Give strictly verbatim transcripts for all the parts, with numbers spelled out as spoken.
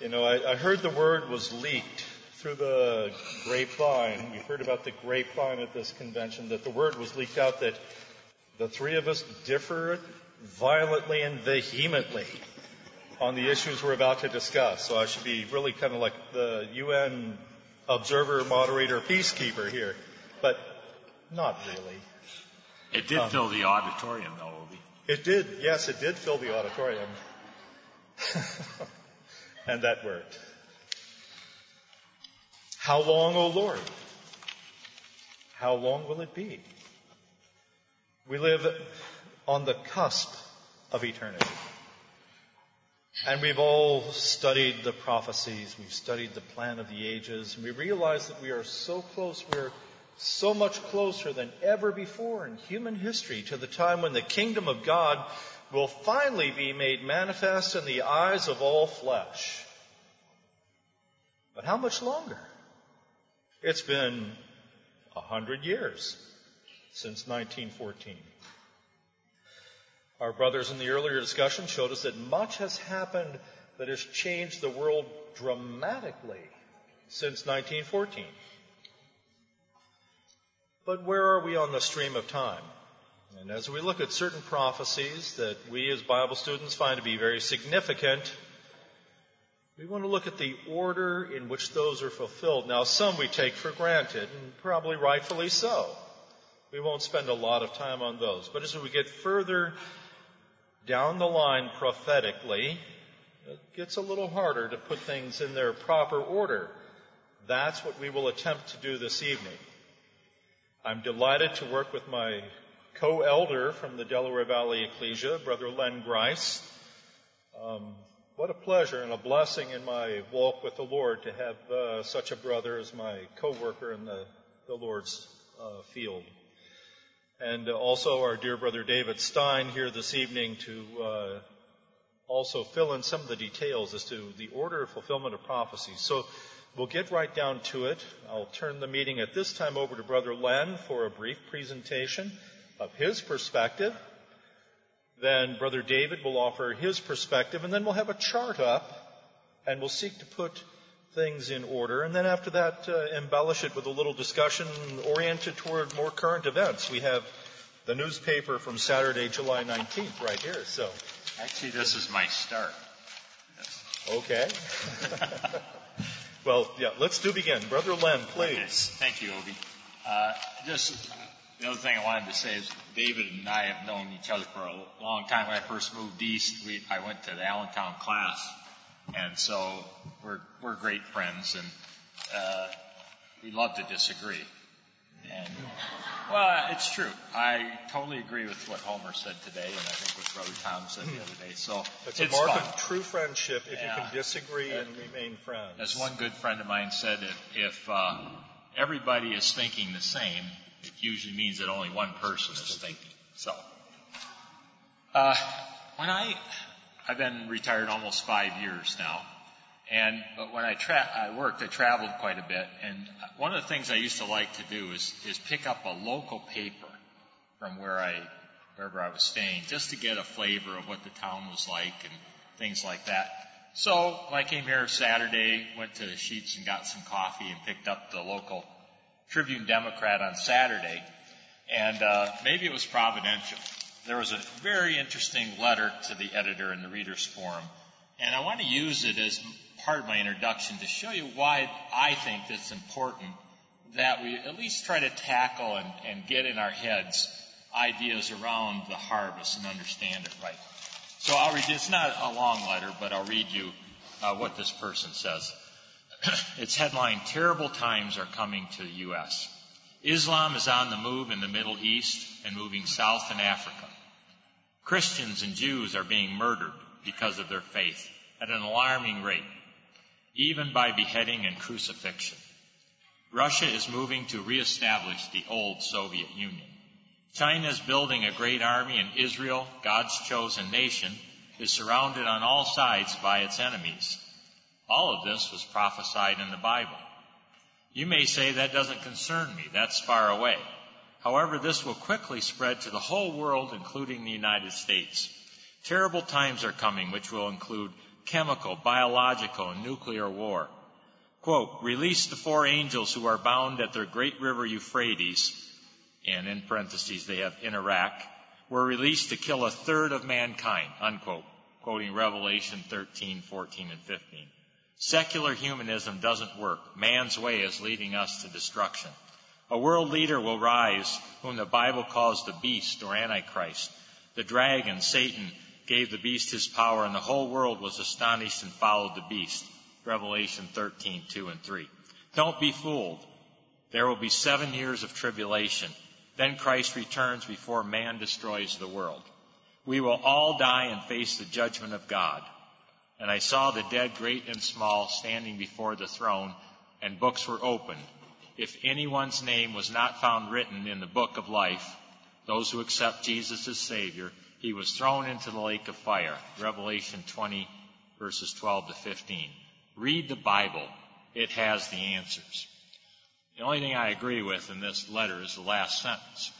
You know, I, I heard the word was leaked through the grapevine. We've heard about the grapevine at this convention, that the word was leaked out that the three of us differ violently and vehemently on the issues we're about to discuss. So I should be really kind of like the U N observer, moderator, peacekeeper here. But not really. It did um, fill the auditorium, though, Obi. It did. Yes, it did fill the auditorium. And that worked. How long, O Lord? How long will it be? We live on the cusp of eternity. And we've all studied the prophecies. We've studied the plan of the ages. And we realize that we are so close. We're so much closer than ever before in human history to the time when the kingdom of God will finally be made manifest in the eyes of all flesh. But how much longer? It's been a hundred years since nineteen fourteen. Our brothers in the earlier discussion showed us that much has happened that has changed the world dramatically since nineteen fourteen. But where are we on the stream of time? And as we look at certain prophecies that we as Bible students find to be very significant, we want to look at the order in which those are fulfilled. Now, some we take for granted, and probably rightfully so. We won't spend a lot of time on those. But as we get further down the line prophetically, it gets a little harder to put things in their proper order. That's what we will attempt to do this evening. I'm delighted to work with my co-elder from the Delaware Valley Ecclesia, Brother Len Grice. Um, what a pleasure and a blessing in my walk with the Lord to have uh, such a brother as my co-worker in the, the Lord's uh, field. And uh, also our dear brother David Stein here this evening to uh, also fill in some of the details as to the order of fulfillment of prophecy. So we'll get right down to it. I'll turn the meeting at this time over to Brother Len for a brief presentation of his perspective. Then Brother David will offer his perspective, and then we'll have a chart up, and we'll seek to put things in order. And then after that, uh, embellish it with a little discussion oriented toward more current events. We have the newspaper from Saturday, July nineteenth right here. So, actually, this is my start. Okay. Well, yeah, let's do begin. Brother Len, please. Okay. Thank you, Obi. Uh, just uh, the other thing I wanted to say is David and I have known each other for a long time. When I first moved east, we, I went to the Allentown class, and so we're we're great friends, and uh, we love to disagree. And well, it's true. I totally agree with what Homer said today, and I think what Brother Tom said the other day. So it's, it's a mark fun. of true friendship if yeah. you can disagree and remain friends. As one good friend of mine said, if, if uh, everybody is thinking the same, it usually means that only one person is thinking. So, uh, when I, I've been retired almost five years now, and but when I, tra- I worked, I traveled quite a bit, and one of the things I used to like to do is, is pick up a local paper from where I, wherever I was staying, just to get a flavor of what the town was like and things like that. So when I came here Saturday, went to the Sheets and got some coffee and picked up the local Tribune Democrat on Saturday, and uh, maybe it was providential. There was a very interesting letter to the editor in the Reader's Forum, and I want to use it as part of my introduction to show you why I think it's important that we at least try to tackle and, and get in our heads ideas around the harvest and understand it right. So I'll read, it's not a long letter, but I'll read you uh, what this person says. It's headline, Terrible Times Are Coming to the U S Islam is on the move in the Middle East and moving south in Africa. Christians and Jews are being murdered because of their faith at an alarming rate, even by beheading and crucifixion. Russia is moving to reestablish the old Soviet Union. China is building a great army, and Israel, God's chosen nation, is surrounded on all sides by its enemies. All of this was prophesied in the Bible. You may say that doesn't concern me. That's far away. However, this will quickly spread to the whole world, including the United States. Terrible times are coming, which will include chemical, biological, and nuclear war. Quote, release the four angels who are bound at the great river Euphrates, and in parentheses they have in Iraq, were released to kill a third of mankind, unquote, quoting Revelation thirteen, fourteen, and fifteen. Secular humanism doesn't work. Man's way is leading us to destruction. A world leader will rise, whom the Bible calls the beast or Antichrist. The dragon, Satan, gave the beast his power, and the whole world was astonished and followed the beast. Revelation thirteen, two and three. Don't be fooled. There will be seven years of tribulation. Then Christ returns before man destroys the world. We will all die and face the judgment of God. And I saw the dead, great and small, standing before the throne, and books were opened. If anyone's name was not found written in the book of life, those who accept Jesus as Savior, he was thrown into the lake of fire. Revelation twenty, verses twelve to fifteen. Read the Bible. It has the answers. The only thing I agree with in this letter is the last sentence.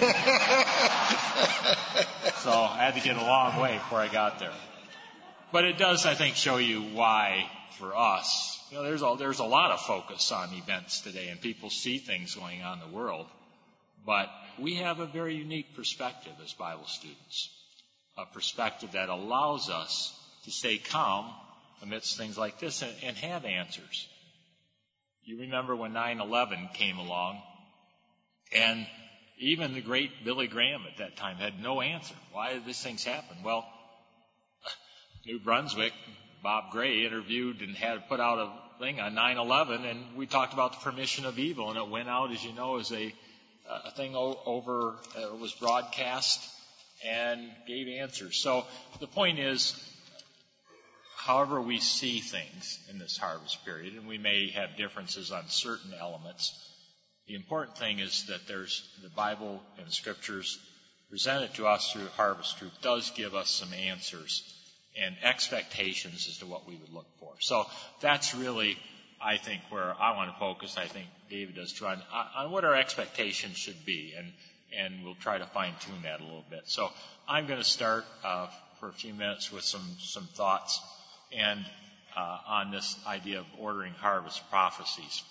So I had to get a long way before I got there. But it does, I think, show you why, for us, you know, there's a, there's a lot of focus on events today, and people see things going on in the world. But we have a very unique perspective as Bible students, a perspective that allows us to stay calm amidst things like this and, and have answers. You remember when nine eleven came along, and even the great Billy Graham at that time had no answer. Why did these things happen? Well, New Brunswick, Bob Gray interviewed and had put out a thing on nine eleven, and we talked about the permission of evil, and it went out, as you know, as a, a thing over, uh, was broadcast and gave answers. So the point is, however we see things in this harvest period, and we may have differences on certain elements, the important thing is that there's the Bible and the Scriptures presented to us through Harvest Truth does give us some answers and expectations as to what we would look for. So that's really, I think, where I want to focus. I think David does too, on, on what our expectations should be, and, and we'll try to fine-tune that a little bit. So I'm going to start uh, for a few minutes with some, some thoughts and uh, on this idea of ordering harvest prophecies.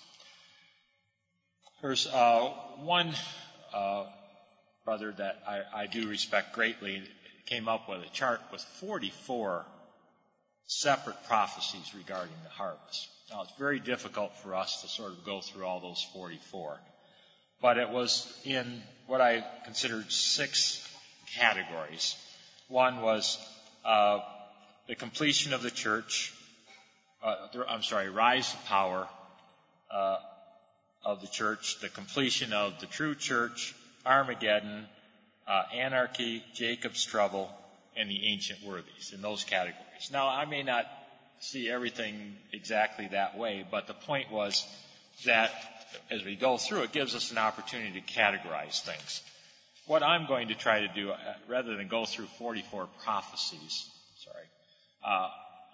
There's uh, one uh, brother that I, I do respect greatly came up with a chart with forty-four separate prophecies regarding the harvest. Now, it's very difficult for us to sort of go through all those forty-four, but it was in what I considered six categories. One was uh, the completion of the church, uh, I'm sorry, rise to power uh, of the church, the completion of the true church, Armageddon, uh, anarchy, Jacob's trouble, and the ancient worthies, in those categories. Now, I may not see everything exactly that way, but the point was that as we go through, it gives us an opportunity to categorize things. What I'm going to try to do, uh, rather than go through forty-four prophecies, sorry, uh,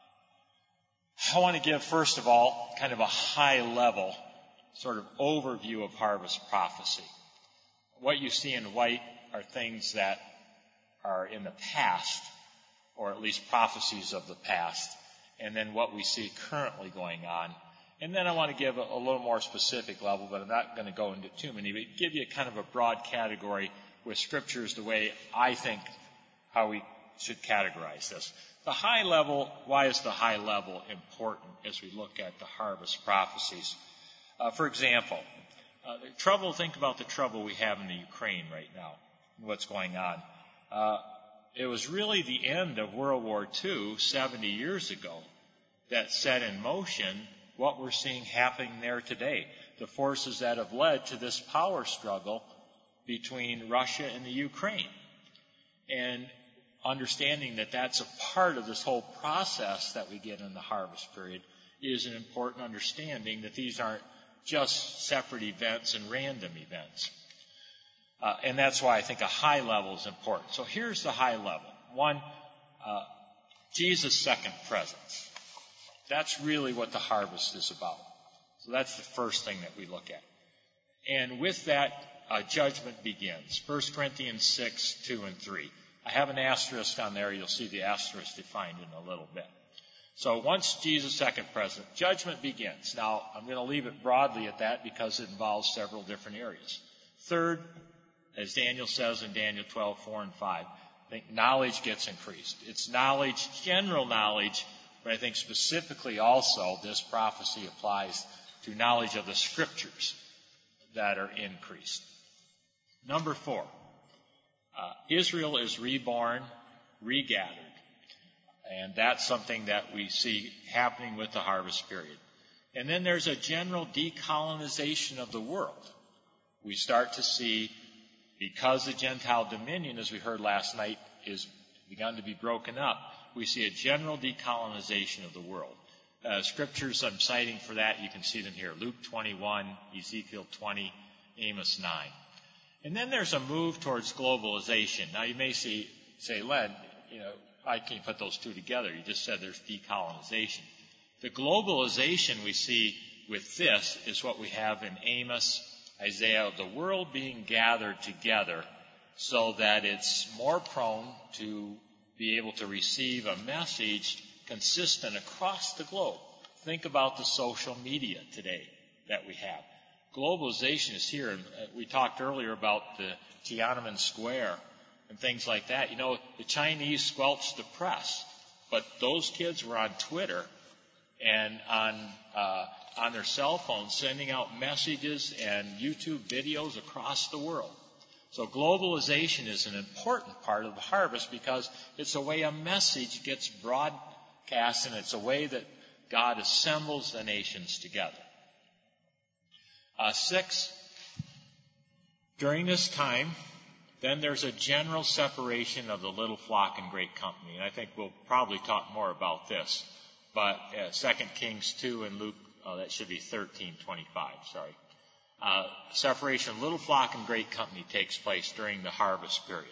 I want to give, first of all, kind of a high-level sort of overview of harvest prophecy. What you see in white are things that are in the past, or at least prophecies of the past, and then what we see currently going on. And then I want to give a, a little more specific level, but I'm not going to go into too many, but give you kind of a broad category with scriptures the way I think how we should categorize this. The high level, why is the high level important as we look at the harvest prophecies? Uh, for example, uh, the trouble, think about the trouble we have in the Ukraine right now, and what's going on. Uh, it was really the end of World War Two, seventy years ago, that set in motion what we're seeing happening there today. The forces that have led to this power struggle between Russia and the Ukraine. And understanding that that's a part of this whole process that we get in the harvest period is an important understanding that these aren't just separate events and random events. Uh, and that's why I think a high level is important. So here's the high level. One, uh, Jesus' second presence. That's really what the harvest is about. So that's the first thing that we look at. And with that, uh, judgment begins. First Corinthians six, two and three. I have an asterisk on there. You'll see the asterisk defined in a little bit. So once Jesus' second presence, judgment begins. Now, I'm going to leave it broadly at that because it involves several different areas. Third, as Daniel says in Daniel twelve, four and five, I think knowledge gets increased. It's knowledge, general knowledge, but I think specifically also this prophecy applies to knowledge of the Scriptures that are increased. Number four, uh, Israel is reborn, regathered. And that's something that we see happening with the harvest period. And then there's a general decolonization of the world. We start to see, because the Gentile dominion, as we heard last night, is begun to be broken up, we see a general decolonization of the world. Uh, scriptures I'm citing for that, you can see them here. Luke twenty-one, Ezekiel twenty, Amos nine. And then there's a move towards globalization. Now you may see, say, Len, you know, I can't put those two together. You just said there's decolonization. The globalization we see with this is what we have in Amos, Isaiah, the world being gathered together so that it's more prone to be able to receive a message consistent across the globe. Think about the social media today that we have. Globalization is here. And we talked earlier about the Tiananmen Square and things like that. You know, the Chinese squelched the press, but those kids were on Twitter and on uh, on their cell phones sending out messages and YouTube videos across the world. So globalization is an important part of the harvest because it's a way a message gets broadcast, and it's a way that God assembles the nations together. Uh, six, during this time, then there's a general separation of the little flock and great company. And I think we'll probably talk more about this. But uh, Second Kings two and Luke, oh, that should be thirteen twenty-five, sorry. Uh, separation of little flock and great company takes place during the harvest period.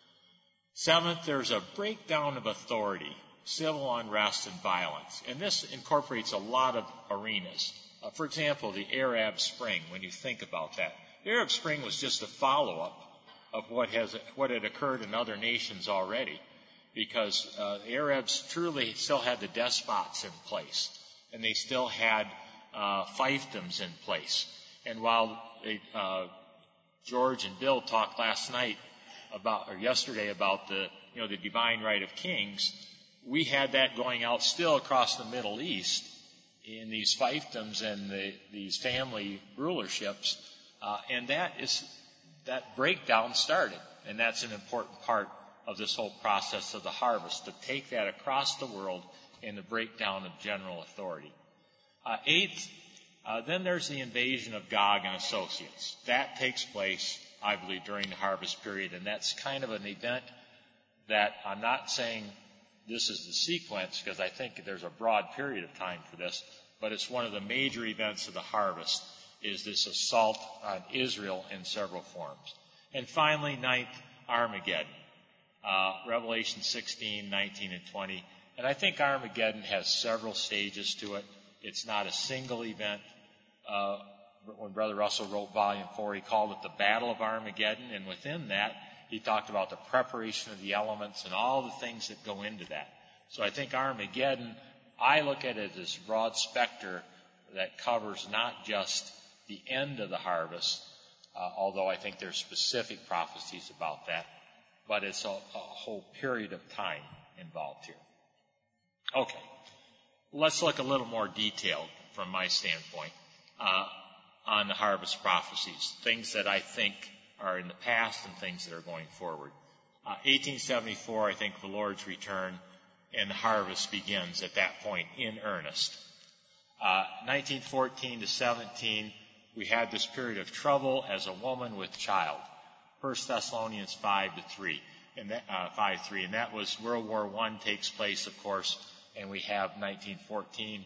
Seventh, there's a breakdown of authority, civil unrest, and violence. And this incorporates a lot of arenas. Uh, for example, the Arab Spring, when you think about that. The Arab Spring was just a follow-up of what has what had occurred in other nations already, because uh, the Arabs truly still had the despots in place, and they still had uh, fiefdoms in place. And while they, uh, George and Bill talked last night about, or yesterday about the you know the divine right of kings, we had that going out still across the Middle East in these fiefdoms and the, these family rulerships, uh, and that is. That breakdown started, and that's an important part of this whole process of the harvest, to take that across the world in the breakdown of general authority. Uh, eighth, uh, then there's the invasion of Gog and associates. That takes place, I believe, during the harvest period, and that's kind of an event that I'm not saying this is the sequence, because I think there's a broad period of time for this, but it's one of the major events of the harvest, is this assault on Israel in several forms. And finally, ninth, Armageddon. Uh, Revelation sixteen, nineteen, and twenty. And I think Armageddon has several stages to it. It's not a single event. Uh, when Brother Russell wrote Volume four, he called it the Battle of Armageddon. And within that, he talked about the preparation of the elements and all the things that go into that. So I think Armageddon, I look at it as broad specter that covers not just the end of the harvest, uh, although I think there's specific prophecies about that, but it's a, a whole period of time involved here. Okay, let's look a little more detailed from my standpoint uh, on the harvest prophecies, things that I think are in the past and things that are going forward. Uh, eighteen seventy-four, I think the Lord's return, and the harvest begins at that point in earnest. Uh, nineteen fourteen to seventeen, we had this period of trouble as a woman with child. First Thessalonians five to three, and that, uh, five three, and that was World War One takes place, of course, and we have nineteen fourteen.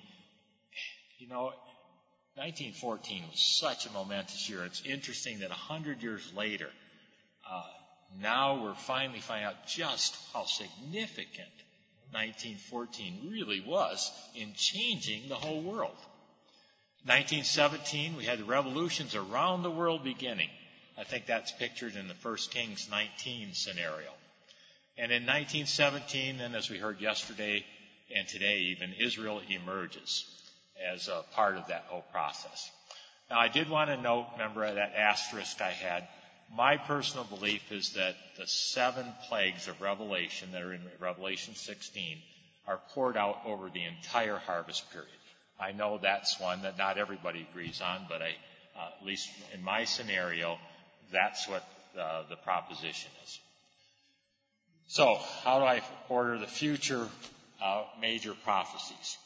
You know, nineteen fourteen was such a momentous year. It's interesting that a hundred years later, uh, now we're finally finding out just how significant nineteen fourteen really was in changing the whole world. nineteen seventeen, we had the revolutions around the world beginning. I think that's pictured in the First Kings nineteen scenario. And in nineteen seventeen, then as we heard yesterday, and today even Israel emerges as a part of that whole process. Now, I did want to note, remember that asterisk I had, my personal belief is that the seven plagues of Revelation that are in Revelation sixteen are poured out over the entire harvest period. I know that's one that not everybody agrees on, but I, uh, at least in my scenario, that's what uh, the proposition is. So, how do I order the future uh, major prophecies?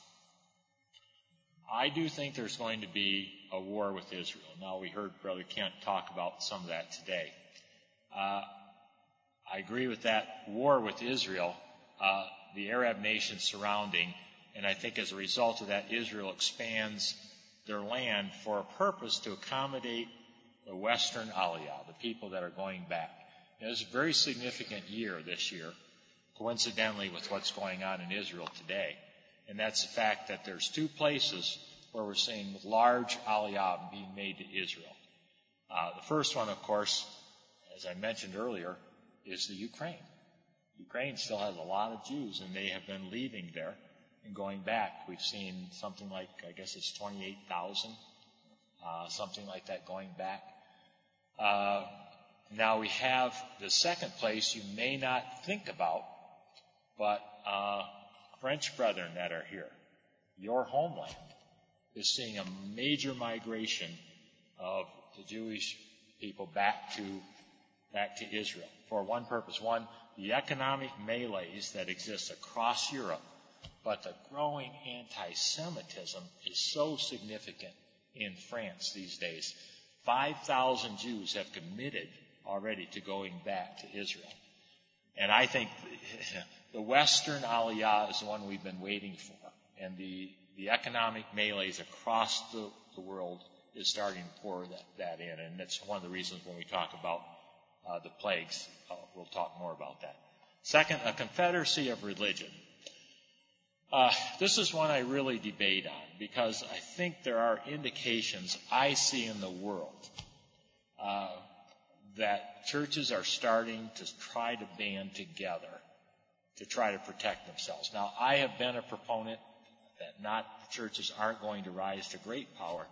I do think there's going to be a war with Israel. Now, we heard Brother Kent talk about some of that today. Uh, I agree with that war with Israel, uh, the Arab nations surrounding, and I think as a result of that, Israel expands their land for a purpose to accommodate the Western Aliyah, the people that are going back. It was a very significant year this year, coincidentally with what's going on in Israel today. And that's the fact that there's two places where we're seeing large aliyah being made to Israel. Uh, the first one, of course, as I mentioned earlier, is the Ukraine. Ukraine still has a lot of Jews, and they have been leaving there and going back. We've seen something like, I guess it's twenty-eight thousand, uh, something like that going back. Uh, now we have the second place you may not think about, but uh, French brethren that are here, your homeland, is seeing a major migration of the Jewish people back to back to Israel for one purpose. One, the economic melees that exist across Europe, but the growing anti-Semitism is so significant in France these days. five thousand Jews have committed already to going back to Israel. And I think the Western Aliyah is the one we've been waiting for. And the, the economic melees across the, the world is starting to pour that, that in. And that's one of the reasons when we talk about uh, the plagues, uh, we'll talk more about that. Second, a confederacy of religion. Uh, this is one I really debate on because I think there are indications I see in the world uh, that churches are starting to try to band together to try to protect themselves. Now, I have been a proponent that not churches aren't going to rise to great power,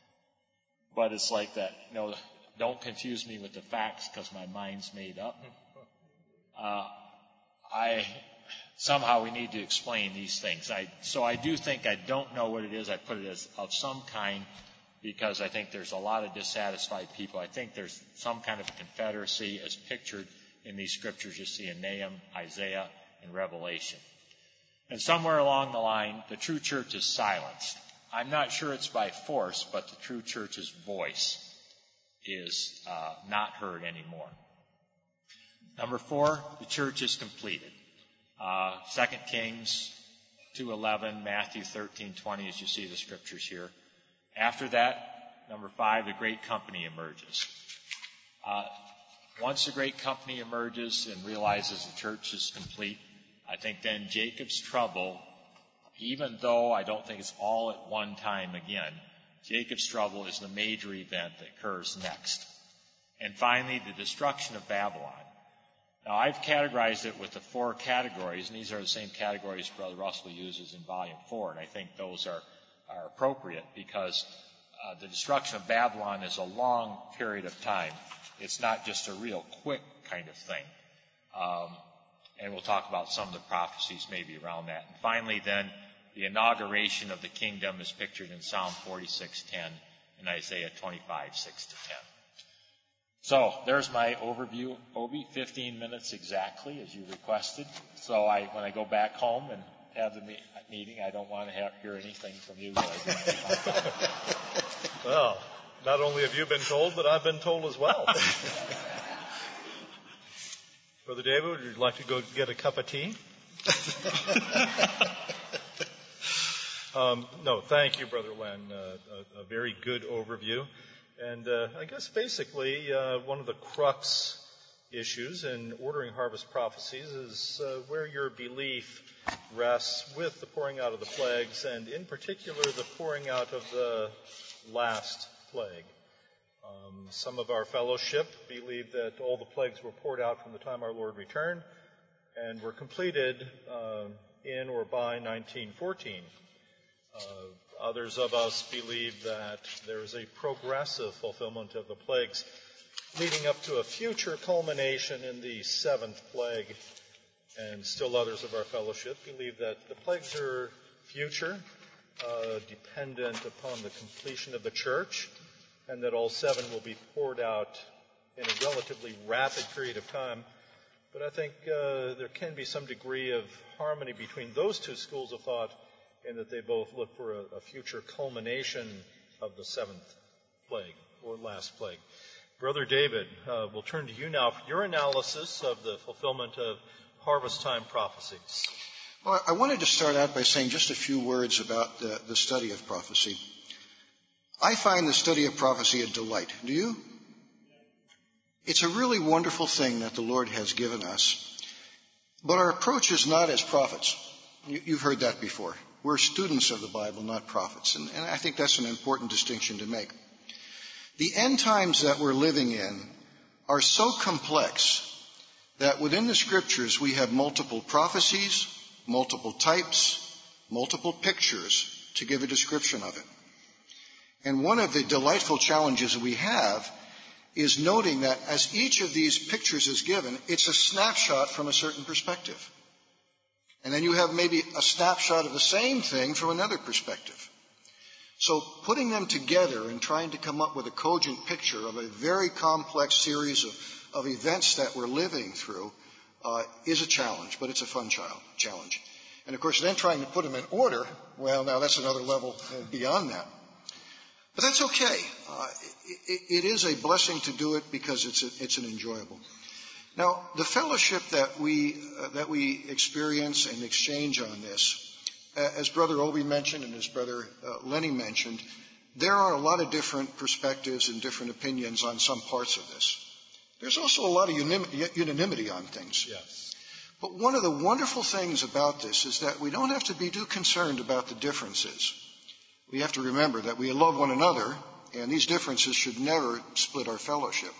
but it's like that, you know, don't confuse me with the facts because my mind's made up. Uh, I somehow we need to explain these things. I, so I do think I don't know what it is. I put it as of some kind because I think there's a lot of dissatisfied people. I think there's some kind of a confederacy as pictured in these scriptures you see in Nahum, Isaiah, and Revelation. And somewhere along the line, the true church is silenced. I'm not sure it's by force, but the true church's voice is uh, not heard anymore. Number four, the church is completed. Uh, Second Kings two eleven, Matthew thirteen twenty, as you see the scriptures here. After that, number five, the great company emerges. Uh, once the great company emerges and realizes the church is complete, I think then Jacob's trouble, even though I don't think it's all at one time again, Jacob's trouble is the major event that occurs next. And finally, the destruction of Babylon. Now, I've categorized it with the four categories, and these are the same categories Brother Russell uses in Volume four, and I think those are, are appropriate because uh, the destruction of Babylon is a long period of time. It's not just a real quick kind of thing. Um, and we'll talk about some of the prophecies maybe around that. And finally, then, the inauguration of the kingdom is pictured in Psalm forty-six ten and Isaiah twenty-five six to ten. So there's my overview, Obi, fifteen minutes exactly as you requested. So I, when I go back home and have the me- meeting, I don't want to have, hear anything from you. That I didn't Well, not only have you been told, but I've been told as well. Brother David, would you like to go get a cup of tea? um, no, thank you, Brother Len. Uh, a, a very good overview. And uh, I guess basically uh, one of the crux issues in ordering harvest prophecies is uh, where your belief rests with the pouring out of the plagues, and in particular the pouring out of the last plague. Um, some of our fellowship believe that all the plagues were poured out from the time our Lord returned and were completed uh, in or by nineteen fourteen. Uh, others of us believe that there is a progressive fulfillment of the plagues leading up to a future culmination in the seventh plague. And still others of our fellowship believe that the plagues are future, uh, dependent upon the completion of the church, and that all seven will be poured out in a relatively rapid period of time. But I think uh, there can be some degree of harmony between those two schools of thought in that they both look for a, a future culmination of the seventh plague, or last plague. Brother David, uh, we'll turn to you now for your analysis of the fulfillment of harvest time prophecies. Well, I wanted to start out by saying just a few words about the, the study of prophecy. I find the study of prophecy a delight. Do you? It's a really wonderful thing that the Lord has given us. But our approach is not as prophets. You, you've heard that before. We're students of the Bible, not prophets. And, and I think that's an important distinction to make. The end times that we're living in are so complex that within the Scriptures we have multiple prophecies, multiple types, multiple pictures to give a description of it. And one of the delightful challenges we have is noting that as each of these pictures is given, it's a snapshot from a certain perspective. And then you have maybe a snapshot of the same thing from another perspective. So putting them together and trying to come up with a cogent picture of a very complex series of of events that we're living through uh, is a challenge, but it's a fun child, challenge. And, of course, then trying to put them in order, well, now that's another level beyond that. But that's okay. Uh, it, it is a blessing to do it because it's a, it's an enjoyable. Now, the fellowship that we uh, that we experience and exchange on this, uh, as Brother Obi mentioned and as Brother uh, Lenny mentioned, there are a lot of different perspectives and different opinions on some parts of this. There's also a lot of unanimity on things. Yes. But one of the wonderful things about this is that we don't have to be too concerned about the differences. We have to remember that we love one another, and these differences should never split our fellowship.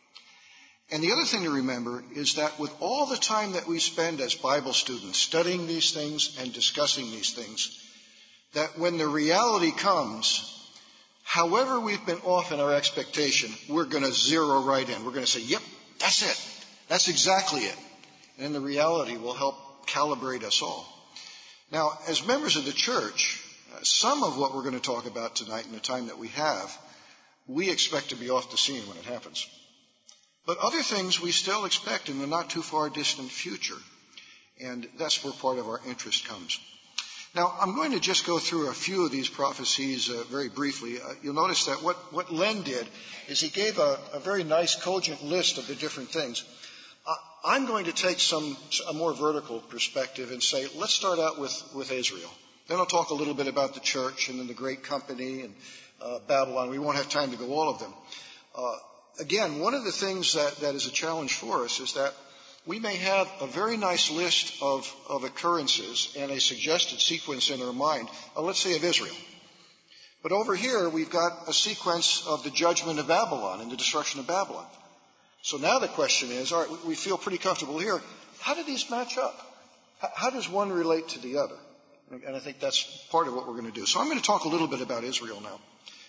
And the other thing to remember is that with all the time that we spend as Bible students studying these things and discussing these things, that when the reality comes, however we've been off in our expectation, we're going to zero right in. We're going to say, yep, that's it. That's exactly it. And the reality will help calibrate us all. Now, as members of the church, uh, some of what we're going to talk about tonight in the time that we have, we expect to be off the scene when it happens. But other things we still expect in the not too far distant future. And that's where part of our interest comes. Now, I'm going to just go through a few of these prophecies uh, very briefly. Uh, you'll notice that what, what Len did is he gave a, a very nice, cogent list of the different things. Uh, I'm going to take some a more vertical perspective and say, let's start out with, with Israel. Then I'll talk a little bit about the church and then the Great Company and uh, Babylon. We won't have time to go all of them. Uh, again, one of the things that, that is a challenge for us is that we may have a very nice list of, of occurrences and a suggested sequence in our mind, uh, let's say of Israel. But over here, we've got a sequence of the judgment of Babylon and the destruction of Babylon. So now the question is, all right, we feel pretty comfortable here. How do these match up? How does one relate to the other? And I think that's part of what we're going to do. So I'm going to talk a little bit about Israel now.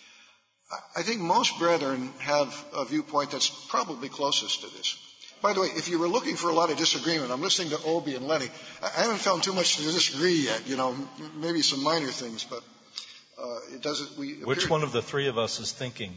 I think most brethren have a viewpoint that's probably closest to this. By the way, if you were looking for a lot of disagreement, I'm listening to Obi and Lenny. I haven't found too much to disagree yet, you know, maybe some minor things, but uh, it doesn't... We Which one of the three of us is thinking?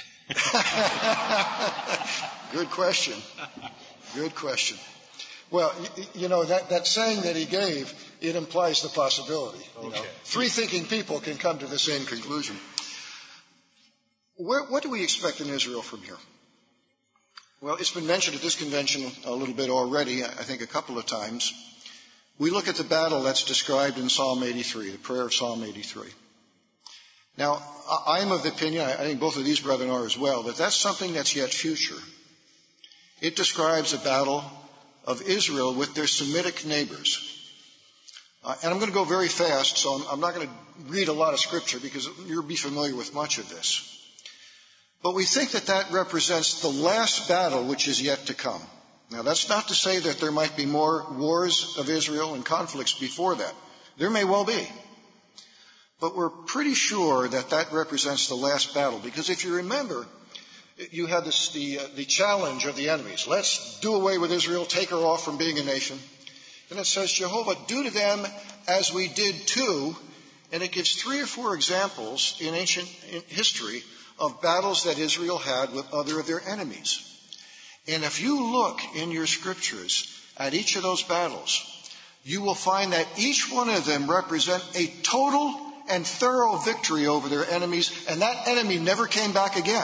Good question. Good question. Well, you, you know, that, that saying that he gave, it implies the possibility. You okay. know, three thinking people can come to the same conclusion. Where, what do we expect in Israel from here? Well, it's been mentioned at this convention a little bit already, I think a couple of times. We look at the battle that's described in Psalm eighty-three, the prayer of Psalm eighty-three. Now, I'm of the opinion, I think both of these brethren are as well, that that's something that's yet future. It describes a battle of Israel with their Semitic neighbors. Uh, and I'm going to go very fast, so I'm, I'm not going to read a lot of scripture because you'll be familiar with much of this. But we think that that represents the last battle which is yet to come. Now, that's not to say that there might be more wars of Israel and conflicts before that. There may well be. But we're pretty sure that that represents the last battle, because if you remember, you had this, the, uh, the challenge of the enemies. Let's do away with Israel, take her off from being a nation. And it says, Jehovah, do to them as we did too. And it gives three or four examples in ancient history of battles that Israel had with other of their enemies. And if you look in your scriptures at each of those battles, you will find that each one of them represent a total and thorough victory over their enemies, and that enemy never came back again.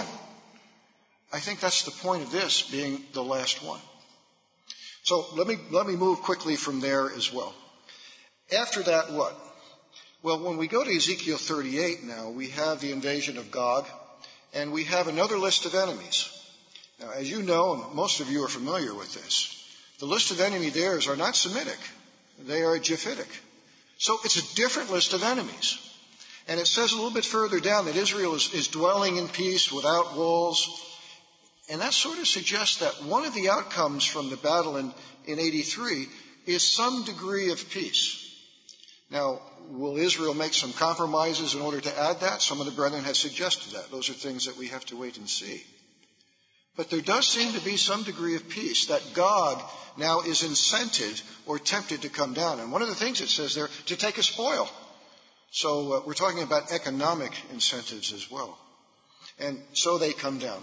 I think that's the point of this being the last one. So let me, let me move quickly from there as well. After that, what? Well, when we go to Ezekiel thirty-eight now, we have the invasion of Gog, and we have another list of enemies. Now, as you know, and most of you are familiar with this, the list of enemy there are not Semitic. They are Japhetic. So it's a different list of enemies. And it says a little bit further down that Israel is, is dwelling in peace without walls. And that sort of suggests that one of the outcomes from the battle in, in eighty-three is some degree of peace. Now, will Israel make some compromises in order to add that? Some of the brethren have suggested that. Those are things that we have to wait and see. But there does seem to be some degree of peace, that God now is incented or tempted to come down. And one of the things it says there, to take a spoil. So uh, we're talking about economic incentives as well. And so they come down.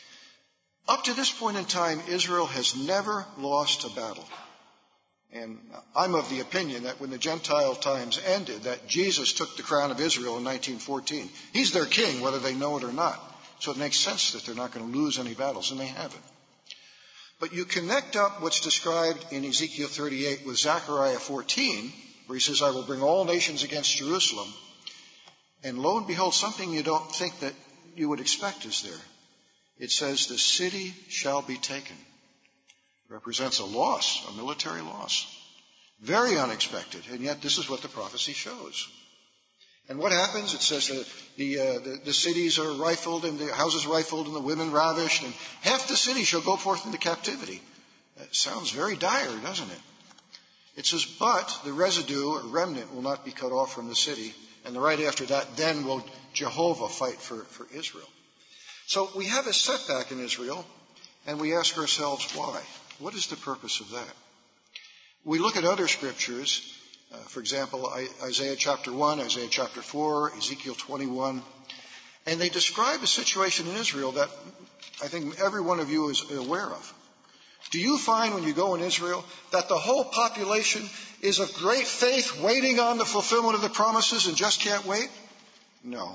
Up to this point in time, Israel has never lost a battle. And I'm of the opinion that when the Gentile times ended, that Jesus took the crown of Israel in nineteen fourteen. He's their king, whether they know it or not. So it makes sense that they're not going to lose any battles, and they haven't. But you connect up what's described in Ezekiel thirty-eight with Zechariah fourteen, where he says, I will bring all nations against Jerusalem. And lo and behold, something you don't think that you would expect is there. It says, the city shall be taken. It represents a loss, a military loss. Very unexpected, and yet this is what the prophecy shows. And what happens? It says that the, uh, the, the cities are rifled and the houses rifled and the women ravished, and half the city shall go forth into captivity. That sounds very dire, doesn't it? It says, but the residue or remnant will not be cut off from the city. And right after that, then will Jehovah fight for, for Israel. So we have a setback in Israel, and we ask ourselves why. What is the purpose of that? We look at other scriptures, uh, for example, Isaiah chapter one, Isaiah chapter four, Ezekiel twenty-one, and they describe a situation in Israel that I think every one of you is aware of. Do you find when you go in Israel that the whole population is of great faith waiting on the fulfillment of the promises and just can't wait? No.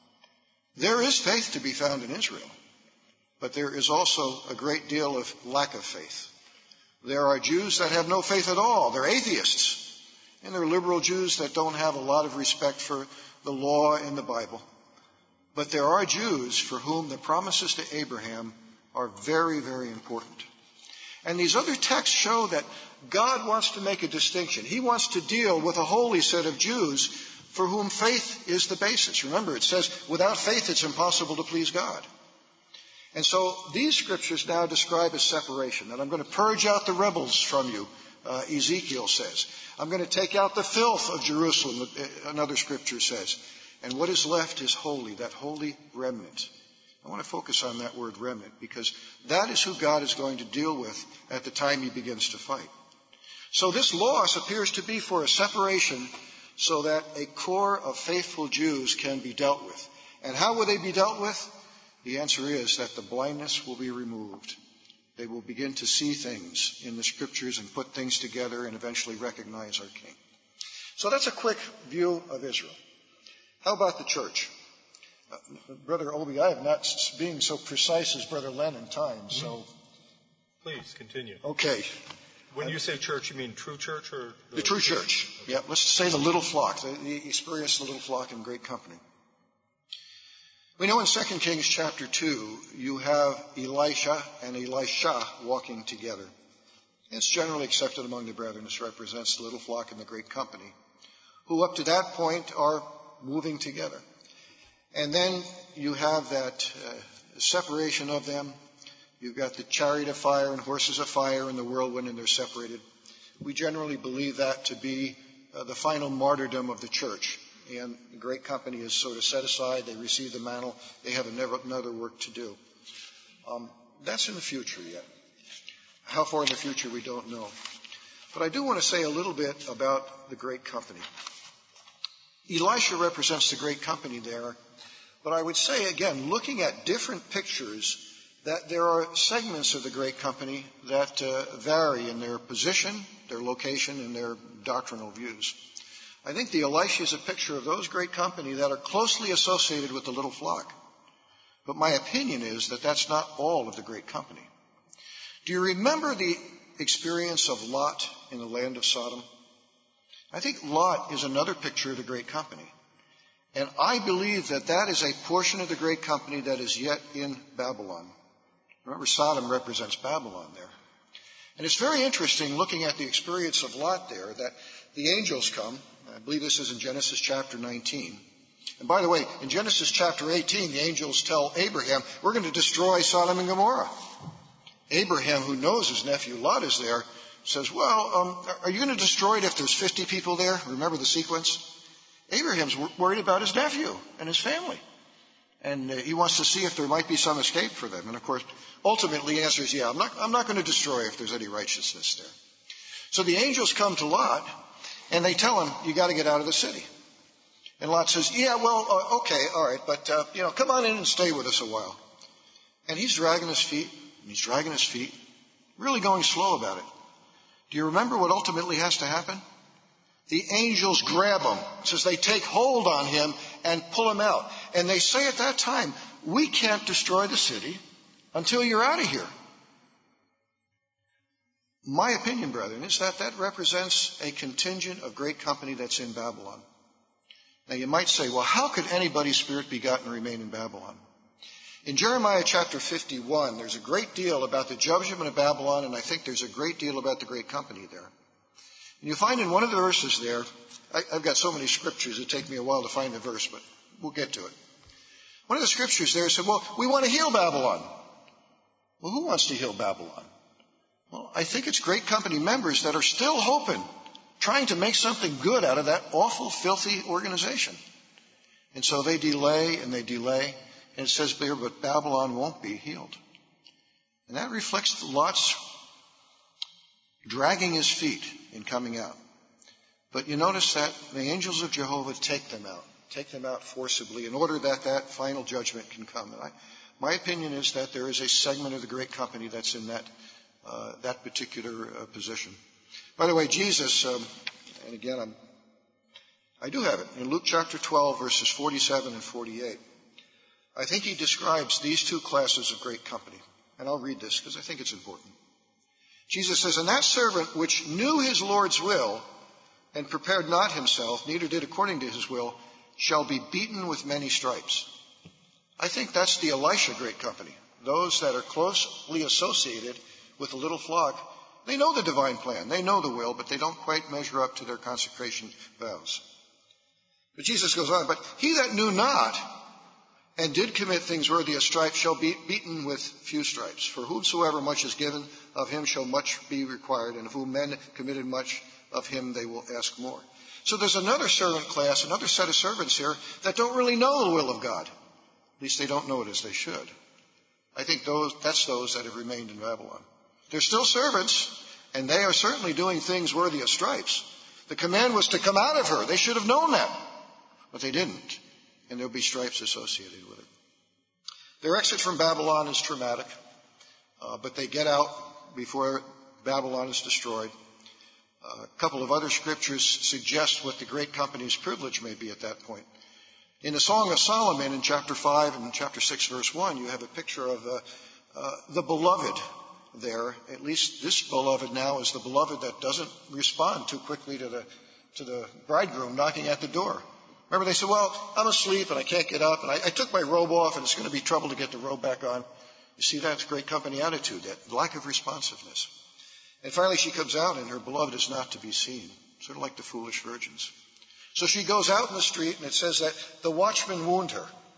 There is faith to be found in Israel, but there is also a great deal of lack of faith. There are Jews that have no faith at all. They're atheists. And there are liberal Jews that don't have a lot of respect for the law in the Bible. But there are Jews for whom the promises to Abraham are very, very important. And these other texts show that God wants to make a distinction. He wants to deal with a holy set of Jews for whom faith is the basis. Remember, it says, without faith it's impossible to please God. And so these scriptures now describe a separation. And I'm going to purge out the rebels from you, uh, Ezekiel says. I'm going to take out the filth of Jerusalem, another scripture says. And what is left is holy, that holy remnant. I want to focus on that word remnant because that is who God is going to deal with at the time he begins to fight. So this loss appears to be for a separation so that a core of faithful Jews can be dealt with. And how will they be dealt with? The answer is that the blindness will be removed. They will begin to see things in the scriptures and put things together and eventually recognize our King. So that's a quick view of Israel. How about the church? Uh, Brother Obi, I have not been so precise as Brother Len in time, so... Please, continue. Okay. When you say church, you mean true church or... The, the true church. Okay. Yeah, let's say the little flock. The, the experience of the little flock in great company. We know in Second Kings chapter two, you have Elisha and Elisha walking together. It's generally accepted among the brethren. This represents the little flock in the great company, who up to that point are moving together. And then you have that uh, separation of them You've got the chariot of fire and horses of fire and the whirlwind, and they're separated. We generally believe that to be uh, the final martyrdom of the church. And the great company is sort of set aside. They receive the mantle. They have another work to do. Um, that's in the future yet. How far in the future, we don't know. But I do want to say a little bit about the great company. Elisha represents the great company there. But I would say, again, looking at different pictures, that there are segments of the great company that uh, vary in their position, their location, and their doctrinal views. I think the Elisha is a picture of those great company that are closely associated with the little flock. But my opinion is that that's not all of the great company. Do you remember the experience of Lot in the land of Sodom? I think Lot is another picture of the great company. And I believe that that is a portion of the great company that is yet in Babylon. Remember, Sodom represents Babylon there. And it's very interesting looking at the experience of Lot there that the angels come. I believe this is in Genesis chapter nineteen. And by the way, in Genesis chapter eighteen, the angels tell Abraham, we're going to destroy Sodom and Gomorrah. Abraham, who knows his nephew Lot is there, says, well, um, are you going to destroy it if there's fifty people there? Remember the sequence? Abraham's worried about his nephew and his family. And uh, he wants to see if there might be some escape for them. And of course, ultimately the answer is, yeah, I'm not, I'm not going to destroy if there's any righteousness there. So the angels come to Lot and they tell him, you got to get out of the city. And Lot says, yeah, well, uh, okay, all right, but, uh, you know, come on in and stay with us a while. And he's dragging his feet, and he's dragging his feet, really going slow about it. Do you remember what ultimately has to happen? The angels grab him. It says they take hold on him and pull him out. And they say at that time, we can't destroy the city until you're out of here. My opinion, brethren, is that that represents a contingent of great company that's in Babylon. Now you might say, well, how could anybody's spirit begotten remain in Babylon? In Jeremiah chapter fifty-one, there's a great deal about the judgment of Babylon, and I think there's a great deal about the great company there. And you find in one of the verses there, I, I've got so many scriptures, it'd take me a while to find the verse, but we'll get to it. One of the scriptures there said, well, we want to heal Babylon. Well, who wants to heal Babylon? Well, I think it's great company members that are still hoping, trying to make something good out of that awful, filthy organization. And so they delay and they delay. And it says there, but Babylon won't be healed. And that reflects Lot's dragging his feet in coming out. But you notice that the angels of Jehovah take them out, take them out forcibly in order that that final judgment can come. And I, my opinion is that there is a segment of the great company that's in that, uh, that particular uh, position. By the way, Jesus, um, and again, I'm, I do have it, in Luke chapter twelve, verses forty-seven and forty-eight. I think he describes these two classes of great company. And I'll read this because I think it's important. Jesus says, and that servant which knew his Lord's will and prepared not himself, neither did according to his will, shall be beaten with many stripes. I think that's the Elisha great company. Those that are closely associated with the little flock, they know the divine plan. They know the will, but they don't quite measure up to their consecration vows. But Jesus goes on, but he that knew not and did commit things worthy of stripes shall be beaten with few stripes. For whomsoever much is given, of him shall much be required, and of whom men committed much, of him they will ask more. So there's another servant class, another set of servants here that don't really know the will of God. At least they don't know it as they should. I think those, that's those that have remained in Babylon. They're still servants, and they are certainly doing things worthy of stripes. The command was to come out of her. They should have known that, but they didn't. And there'll be stripes associated with it. Their exit from Babylon is traumatic, uh, but they get out before Babylon is destroyed. Uh, a couple of other scriptures suggest what the great company's privilege may be at that point. In the Song of Solomon in chapter five and chapter six, verse one, you have a picture of uh, uh, the beloved there. At least this beloved now is the beloved that doesn't respond too quickly to the, to the bridegroom knocking at the door. Remember, they said, well, I'm asleep and I can't get up and I, I took my robe off and it's going to be trouble to get the robe back on. You see, that's great company attitude, that lack of responsiveness. And finally she comes out and her beloved is not to be seen, sort of like the foolish virgins. So she goes out in the street and it says that the watchmen wound her.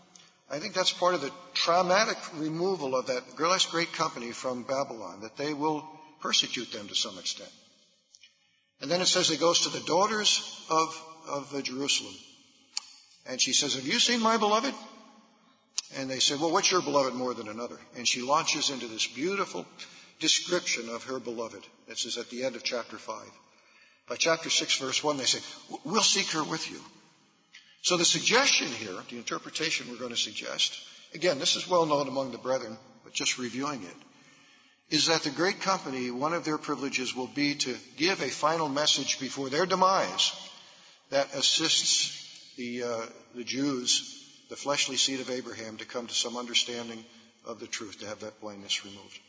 I think that's part of the traumatic removal of that last great company from Babylon, that they will persecute them to some extent. And then it says it goes to the daughters of, of Jerusalem. And she says, have you seen my beloved? And they say, well, what's your beloved more than another? And she launches into this beautiful description of her beloved. This is at the end of chapter five. By chapter six, verse one, they say, we'll seek her with you. So the suggestion here, the interpretation we're going to suggest, again, this is well known among the brethren, but just reviewing it, is that the great company, one of their privileges will be to give a final message before their demise that assists the, uh, the Jews, the fleshly seed of Abraham, to come to some understanding of the truth, to have that blindness removed.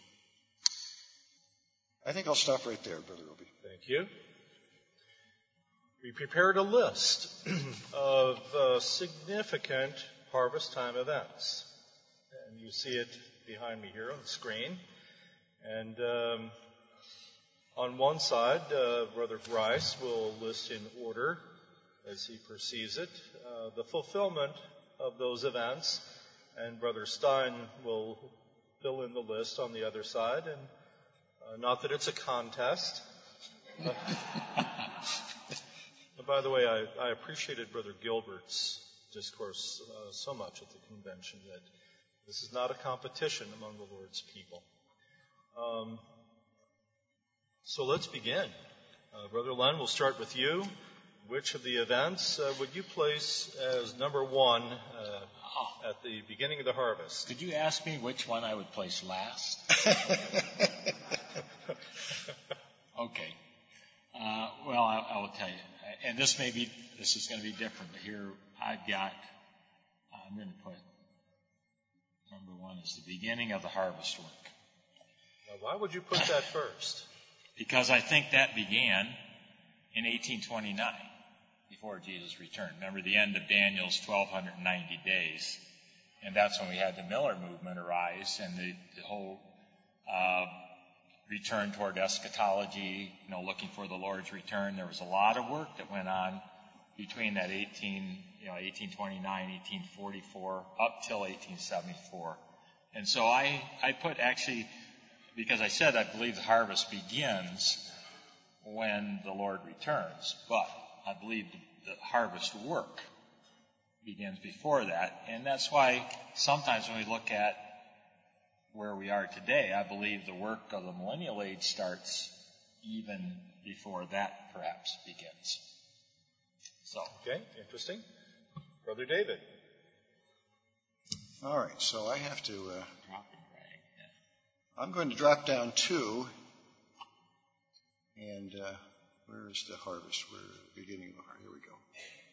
I think I'll stop right there, Brother Roby. Thank you. We prepared a list of uh, significant harvest time events. And you see it behind me here on the screen. And um, on one side, uh, Brother Grice will list in order, as he perceives it, uh, the fulfillment of those events. And Brother Stein will fill in the list on the other side. And uh, not that it's a contest. Uh, By the way, I, I appreciated Brother Gilbert's discourse uh, so much at the convention that this is not a competition among the Lord's people. Um, so let's begin. Uh, Brother Len, we'll start with you. Which of the events uh, would you place as number one uh, oh. at the beginning of the harvest? Could you ask me which one I would place last? Okay. Uh, well, I, I will tell you. And this may be, this is going to be different. But here I've got, I'm going to put, number one is the beginning of the harvest work. Now, why would you put that first? Because I think that began in eighteen twenty-nine, before Jesus returned. Remember the end of Daniel's twelve ninety days. And that's when we had the Miller movement arise and the, the whole uh, return toward eschatology, you know, looking for the Lord's return. There was a lot of work that went on between that eighteen, you know, eighteen twenty-nine, eighteen forty-four, up till eighteen seventy-four. And so I, I put actually, because I said I believe the harvest begins when the Lord returns, but I believe the, the harvest work begins before that. And that's why sometimes when we look at where we are today, I believe the work of the millennial age starts even before that perhaps begins. So. Okay, interesting. Brother David. All right, so I have to, uh, I'm going to drop down two, and uh, where is the harvest? Where the beginning of the harvest? Here we go.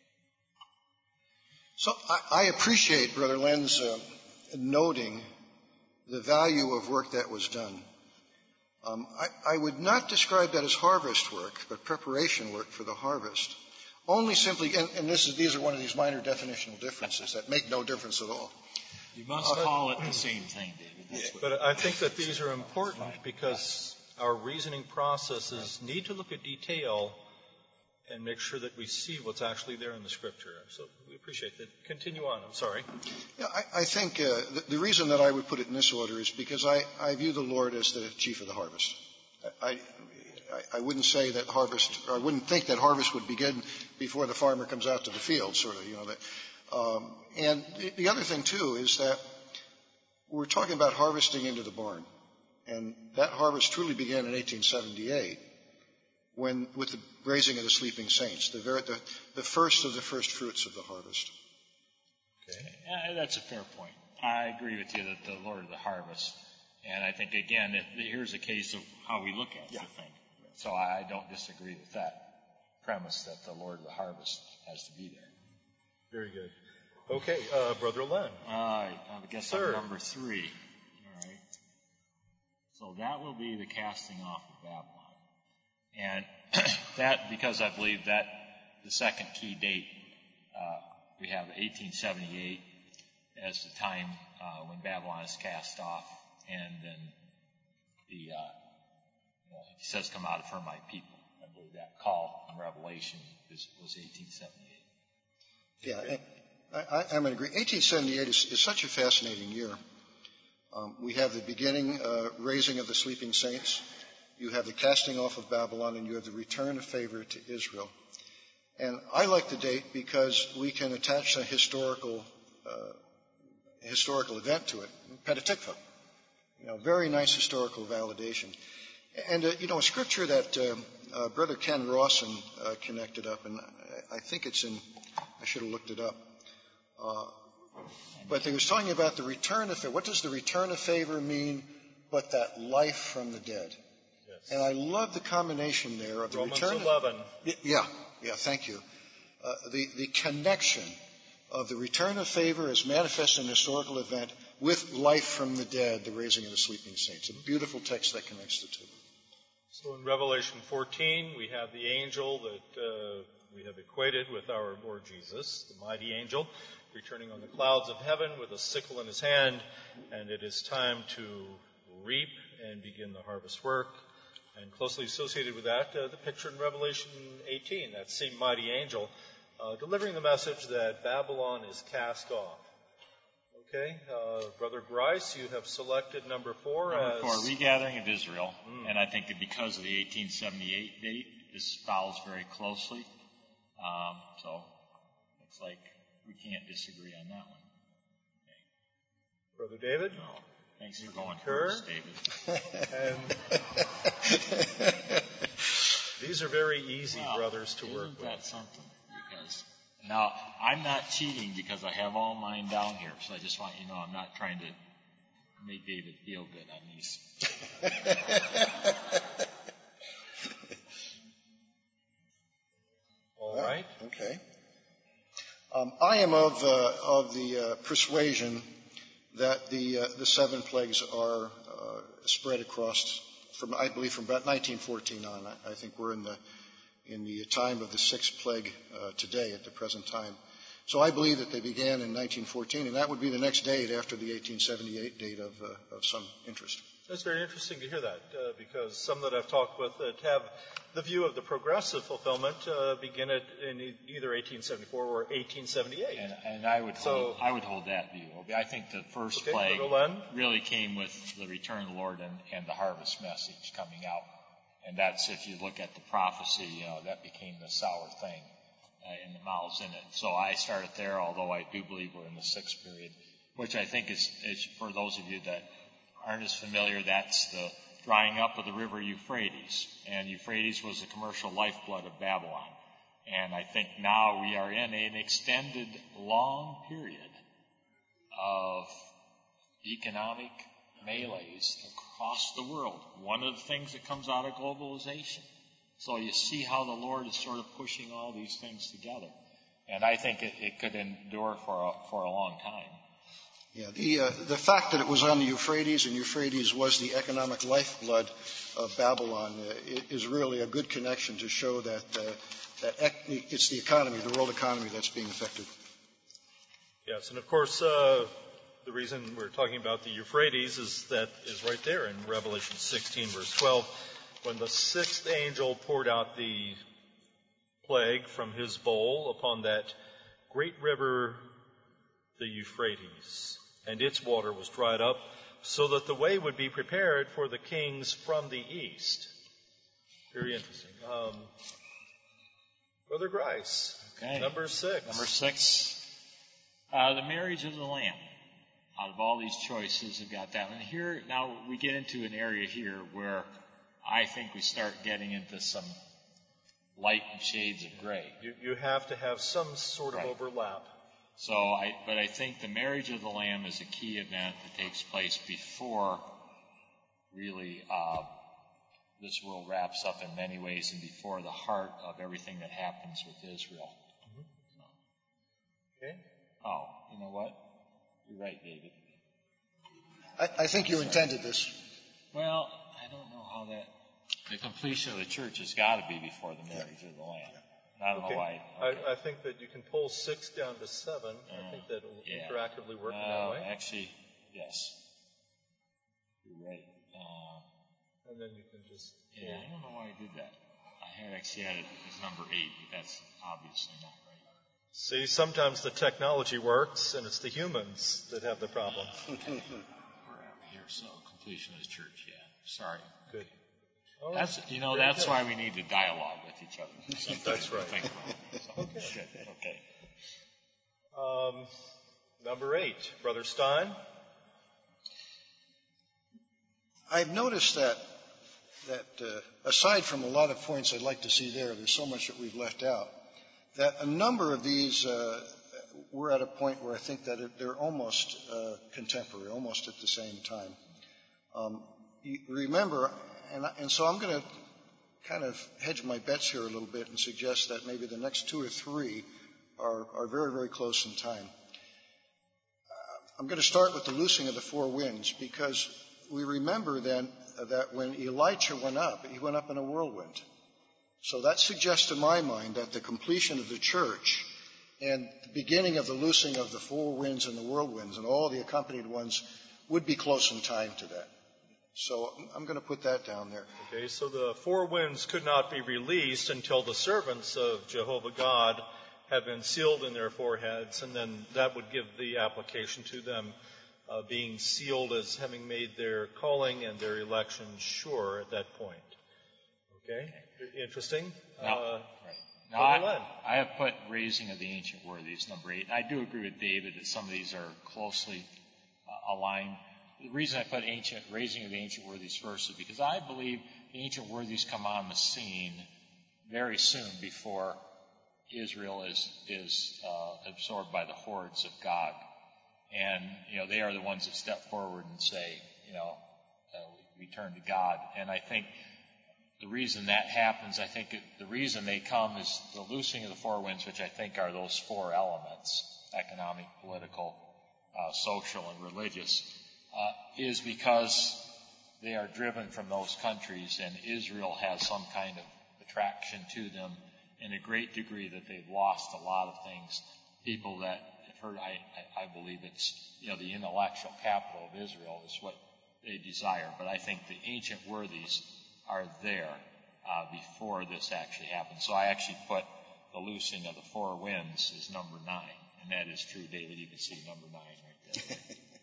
So I, I appreciate Brother Len's uh, noting the value of work that was done. Um, I, I would not describe that as harvest work, but preparation work for the harvest. Only simply, and, and this is, these are one of these minor definitional differences that make no difference at all. You must uh, call it the same thing, David. That's yeah, but I think that these are important because our reasoning processes need to look at detail and make sure that we see what's actually there in the Scripture. So we appreciate that. Continue on. I'm sorry. Yeah, I, I think uh, the, the reason that I would put it in this order is because I, I view the Lord as the chief of the harvest. I, I, I wouldn't say that harvest, or I wouldn't think that harvest would begin before the farmer comes out to the field, sort of, you know. That, um, and the, the other thing, too, is that we're talking about harvesting into the barn. And that harvest truly began in eighteen seventy-eight. When, with the raising of the sleeping saints, the, very, the, the first of the first fruits of the harvest. Okay. Yeah, that's a fair point. I agree with you that the Lord of the harvest. And I think, again, it, here's a case of how we look at yeah. the thing. So I don't disagree with that premise that the Lord of the harvest has to be there. Very good. Okay, uh, Brother Len. All right, I guess Third. I'm number three. All right. So that will be the casting off of Babylon. And that, because I believe that the second key date, uh, we have eighteen seventy-eight as the time uh, when Babylon is cast off, and then the, uh, well, he says, "Come out of her, my people." I believe that call in Revelation is, was eighteen seventy-eight. Yeah, and, I, I, I'm going to agree. eighteen seventy-eight is, is such a fascinating year. Um, we have the beginning, uh, raising of the sleeping saints. You have the casting off of Babylon, and you have the return of favor to Israel. And I like the date because we can attach a historical uh, historical event to it, Petah Tikva. You know, very nice historical validation. And, uh, you know, a scripture that uh, uh, Brother Ken Rawson uh, connected up, and I, I think it's in, I should have looked it up. Uh, but he was talking about the return of favor. What does the return of favor mean but that life from the dead? Yes. And I love the combination there of the Romans return. eleven. Of, yeah, yeah, thank you. Uh, the, the connection of the return of favor as manifest in a historical event with life from the dead, the raising of the sleeping saints. A beautiful text that connects the two. So in Revelation fourteen, we have the angel that uh, we have equated with our Lord Jesus, the mighty angel, returning on the clouds of heaven with a sickle in his hand, and it is time to reap and begin the harvest work. And closely associated with that, uh, the picture in Revelation eighteen, that same mighty angel, uh, delivering the message that Babylon is cast off. Okay, uh, Brother Grice, you have selected number four number as... four, regathering of Israel. Mm. And I think that because of the eighteen seventy-eight date, this follows very closely. Um, so it's like we can't disagree on that one. Okay. Brother David? No. Thanks for going concur? first, David. And these are very easy, well, brothers, to work isn't with. That something? Because now I'm not cheating because I have all mine down here, so I just want you to know I'm not trying to make David feel good on these. All right. Okay. Um, I am of uh, of the uh, persuasion that the uh, the seven plagues are uh, spread across from I believe from about nineteen fourteen on. I, I think we're in the in the time of the sixth plague uh, today at the present time. So I believe that they began in nineteen fourteen, and that would be the next date after the eighteen seventy-eight date of uh, of some interest. That's very interesting to hear that, uh, because some that I've talked with uh, have the view of the progressive fulfillment uh, begin at in either eighteen seventy-four or eighteen seventy-eight. And, and I would so, hold, I would hold that view. I think the first okay, plague really came with the return of the Lord and, and the harvest message coming out. And that's, if you look at the prophecy, you know, that became the sour thing uh, in the mouths in it. So I started there, although I do believe we're in the sixth period, which I think is, is for those of you that aren't as familiar, that's the drying up of the river Euphrates. And Euphrates was the commercial lifeblood of Babylon. And I think now we are in an extended, long period of economic melees across the world. One of the things that comes out of globalization. So you see how the Lord is sort of pushing all these things together. And I think it, it could endure for a, for a long time. Yeah, the uh, the fact that it was on the Euphrates and Euphrates was the economic lifeblood of Babylon uh, is really a good connection to show that uh, that ec- it's the economy, the world economy, that's being affected. Yes, and of course, uh, the reason we're talking about the Euphrates is that is right there in Revelation sixteen, verse twelve, when the sixth angel poured out the plague from his bowl upon that great river, the Euphrates. And its water was dried up, so that the way would be prepared for the kings from the east. Very interesting. Um, Brother Grice, okay. number six. Number six, uh, the marriage of the Lamb. Out of all these choices, we've got that one. Here, now we get into an area here where I think we start getting into some light and shades of gray. You, you have to have some sort of right. overlap. So, I, but I think the marriage of the Lamb is a key event that takes place before really uh, this world wraps up in many ways and before the heart of everything that happens with Israel. Mm-hmm. So. Okay. Oh, you know what? You're right, David. I, I think you Sorry. intended this. Well, I don't know how that... The completion of the church has got to be before the marriage yeah. of the Lamb. Yeah. I don't okay. know why. Okay. I, I think that you can pull six down to seven. Uh, I think that will yeah. interactively work uh, in that way. Actually, yes. You're right. Uh, and then you can just... Yeah, pull. I don't know why I did that. I had actually had it as number eight, but that's obviously not right. See, sometimes the technology works, and it's the humans that have the problem. We're out here, so completion of the church, yeah. Sorry. Good. Right. That's you know Very that's good. Why we need to dialogue with each other. Sometimes that's right. Think about it. So, okay. Okay. Um, number eight, Brother Stein. I've noticed that that uh, aside from a lot of points I'd like to see there, there's so much that we've left out, that a number of these uh, we're at a point where I think that they're almost uh, contemporary, almost at the same time. Um, you remember, and, I, and so I'm going to kind of hedge my bets here a little bit and suggest that maybe the next two or three are, are very, very close in time. Uh, I'm going to start with the loosing of the four winds, because we remember then that when Elijah went up, he went up in a whirlwind. So that suggests to my mind that the completion of the church and the beginning of the loosing of the four winds and the whirlwinds and all the accompanied ones would be close in time to that. So I'm going to put that down there. Okay, so the four winds could not be released until the servants of Jehovah God have been sealed in their foreheads, and then that would give the application to them uh, being sealed as having made their calling and their election sure at that point. Okay, interesting. Now, uh, right. now I, I have put raising of the ancient worthies, number eight. I do agree with David that some of these are closely uh, aligned. The reason I put ancient, raising of the ancient worthies first is because I believe the ancient worthies come on the scene very soon before Israel is is uh, absorbed by the hordes of Gog, and you know they are the ones that step forward and say, you know, uh, we, we turn to God. And I think the reason that happens, I think it, the reason they come is the loosing of the four winds, which I think are those four elements: economic, political, uh, social, and religious. Uh, is because they are driven from those countries, and Israel has some kind of attraction to them in a great degree that they've lost a lot of things. People that have heard, I, I, I believe it's, you know, the intellectual capital of Israel is what they desire. But I think the ancient worthies are there uh, before this actually happens. So I actually put the loosing of the four winds as number nine, and that is true, David. You can see number nine right there.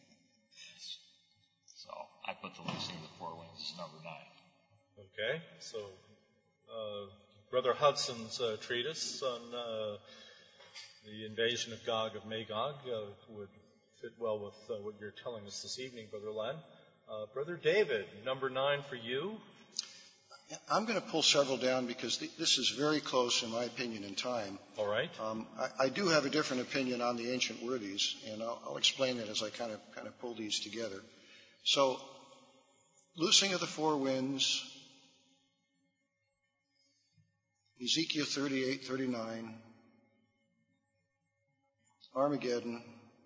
So I put the loosing of the four winds as number nine. Okay, so uh, Brother Hudson's uh, treatise on uh, the invasion of Gog of Magog uh, would fit well with uh, what you're telling us this evening, Brother Len. Uh, Brother David, number nine for you. I'm going to pull several down because th- this is very close, in my opinion, in time. All right. Um, I, I do have a different opinion on the ancient worthies, and I'll, I'll explain it as I kind of kind of pull these together. So, loosing of the four winds, Ezekiel thirty-eight, thirty-nine, Armageddon,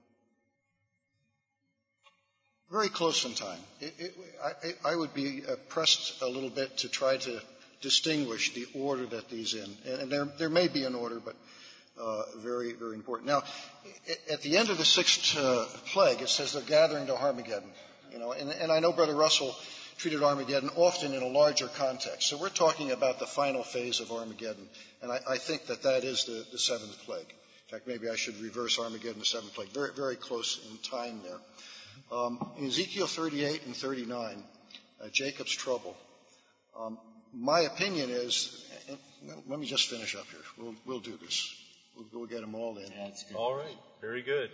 very close in time. It, it, I, I would be pressed a little bit to try to distinguish the order that these in, and there there may be an order, but uh, very very important. Now, at the end of the sixth uh, plague, it says they're gathering to Armageddon. You know, and, and I know Brother Russell treated Armageddon often in a larger context. So we're talking about the final phase of Armageddon, and I, I think that that is the, the seventh plague. In fact, maybe I should reverse Armageddon to seventh plague. Very, very close in time there. Um, in Ezekiel thirty-eight and thirty-nine, uh, Jacob's trouble. Um, my opinion is, well, let me just finish up here. We'll, we'll do this. We'll, we'll get them all in. Yeah, that's good. All right. Very good.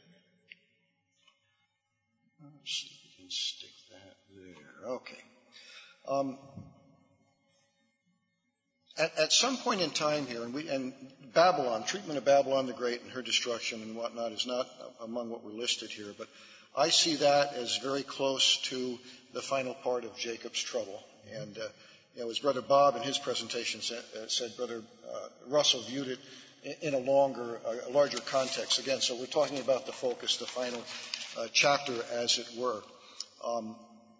Let's see if we can stick that there. Okay. Um, at, at some point in time here, and, we, and Babylon, treatment of Babylon the Great and her destruction and whatnot is not among what were listed here, but I see that as very close to the final part of Jacob's trouble. And, uh, you know, as Brother Bob in his presentation said, uh, said Brother uh, Russell viewed it in, in a longer, a larger context. Again, so we're talking about the focus, the final uh, chapter, as it were. Um,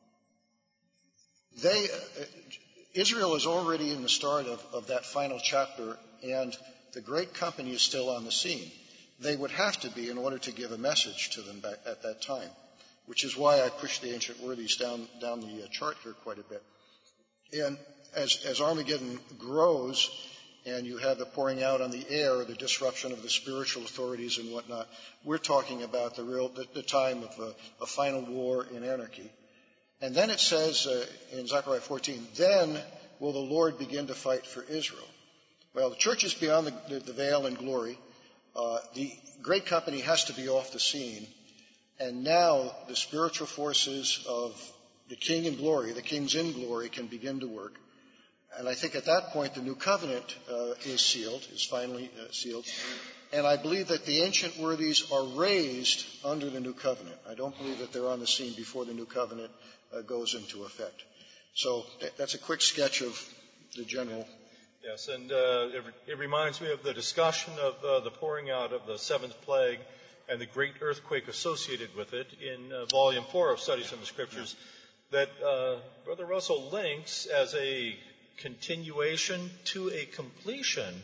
they, uh, Israel is already in the start of, of that final chapter, and the great company is still on the scene. They would have to be in order to give a message to them back at that time, which is why I pushed the ancient worthies down down the uh, chart here quite a bit. And as, as Armageddon grows, and you have the pouring out on the air, the disruption of the spiritual authorities and whatnot. We're talking about the real the, the time of a, a final war in anarchy. And then it says uh, in Zechariah fourteen, then will the Lord begin to fight for Israel. Well, the church is beyond the, the, the veil in glory. Uh, the great company has to be off the scene. And now the spiritual forces of the King in glory, the kings in glory, can begin to work. And I think at that point the new covenant uh, is sealed, is finally uh, sealed. And I believe that the ancient worthies are raised under the new covenant. I don't believe that they're on the scene before the new covenant uh, goes into effect. So th- that's a quick sketch of the general. Yes, and uh, it, it reminds me of the discussion of uh, the pouring out of the seventh plague and the great earthquake associated with it in uh, Volume four of Studies in the Scriptures, that uh, Brother Russell links as a continuation to a completion.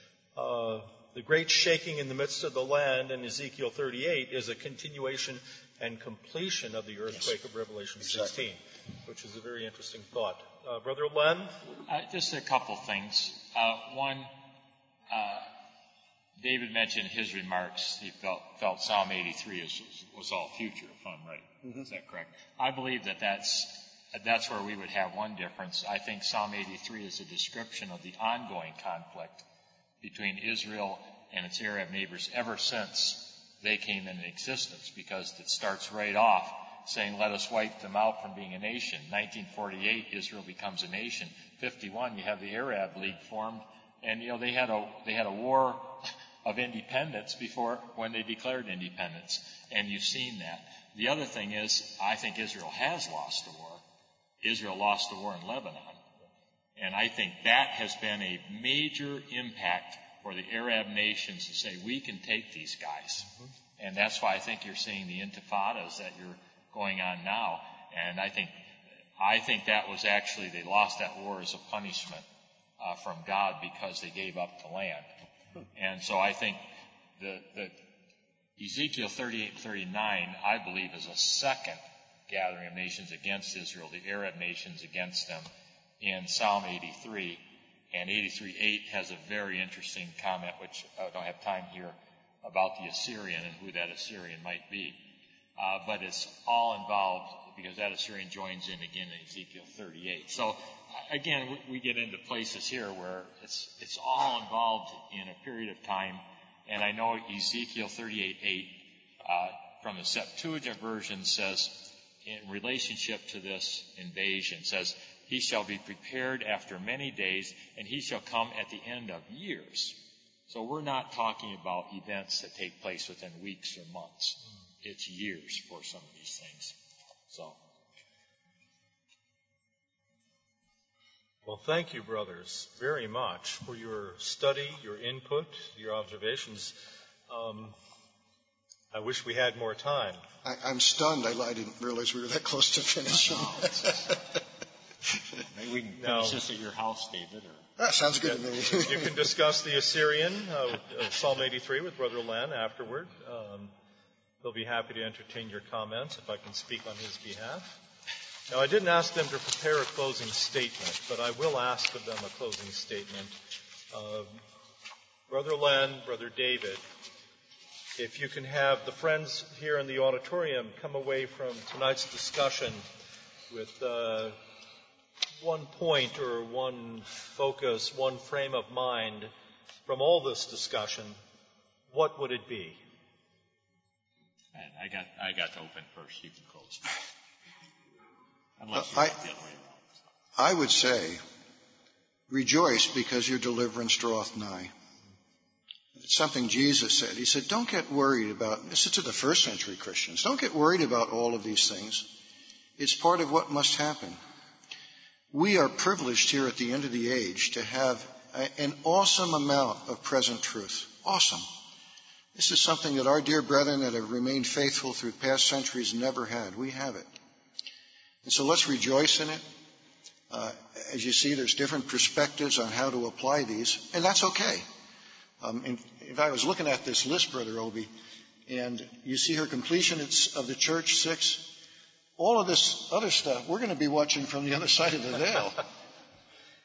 Uh, the great shaking in the midst of the land in Ezekiel thirty-eight is a continuation and completion of the earthquake yes. of Revelation sixteen, exactly. Which is a very interesting thought. Uh, Brother Len? Uh, just a couple things. Uh, one, uh, David mentioned his remarks. He felt, felt Psalm eighty-three was, was all future, if I'm right. Mm-hmm. Is that correct? I believe that that's, that's where we would have one difference. I think Psalm eighty-three is a description of the ongoing conflict between Israel and its Arab neighbors ever since they came into existence, because it starts right off saying, let us wipe them out from being a nation. nineteen forty-eight, Israel becomes a nation. fifty-one, you have the Arab League formed, and, you know, they had a, they had a war of independence before, when they declared independence. And you've seen that. The other thing is, I think Israel has lost the war. Israel lost the war in Lebanon. And I think that has been a major impact for the Arab nations to say, we can take these guys. Mm-hmm. And that's why I think you're seeing the intifadas that you're going on now. And I think, I think that was actually, they lost that war as a punishment uh, from God because they gave up the land. And so I think the, the Ezekiel thirty-eight and thirty-nine, I believe, is a second gathering of nations against Israel, the Arab nations against them in Psalm eighty-three. And eighty-three eight has a very interesting comment, which I don't have time here, about the Assyrian and who that Assyrian might be. Uh, but it's all involved because that Assyrian joins in again in Ezekiel thirty-eight. So again, we, we get into places here where it's it's all involved in a period of time. And I know Ezekiel thirty-eight eight uh, from the Septuagint version says, in relationship to this invasion, says, he shall be prepared after many days, and he shall come at the end of years. So we're not talking about events that take place within weeks or months. It's years for some of these things. So. Well, thank you, brothers, very much for your study, your input, your observations. Um, I wish we had more time. I, I'm stunned. I, I didn't realize we were that close to finishing. Maybe we can finish this at your house, David. Or... That sounds good yeah, to me. You can discuss the Assyrian, uh, uh, Psalm eighty-three, with Brother Len afterward. Um, he'll be happy to entertain your comments if I can speak on his behalf. Now, I didn't ask them to prepare a closing statement, but I will ask of them a closing statement. Uh, Brother Len, Brother David, if you can have the friends here in the auditorium come away from tonight's discussion with uh, one point or one focus, one frame of mind from all this discussion, what would it be? Man, I got I got to open first. You can close. Unless you I, the other way around. I would say, rejoice because your deliverance draweth nigh. It's something Jesus said. He said, don't get worried about, this is to the first century Christians, don't get worried about all of these things. It's part of what must happen. We are privileged here at the end of the age to have a, an awesome amount of present truth. Awesome. This is something that our dear brethren that have remained faithful through past centuries never had. We have it. And so let's rejoice in it. Uh, as you see, there's different perspectives on how to apply these, and that's okay. Um, and if I was looking at this list, Brother Obi, and you see her completion of the church, six, all of this other stuff, we're going to be watching from the other side of the veil.